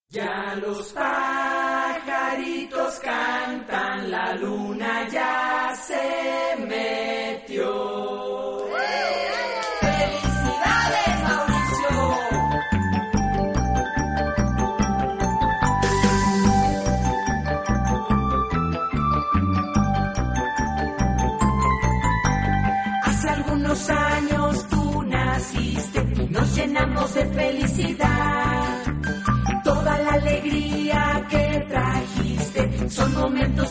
Ya los pajaritos cantan, la luna ya se metió. ¡Felicidades, Mauricio! Hace algunos años tú naciste y nos llenamos de felicidad. Toda la alegría que trajiste son momentos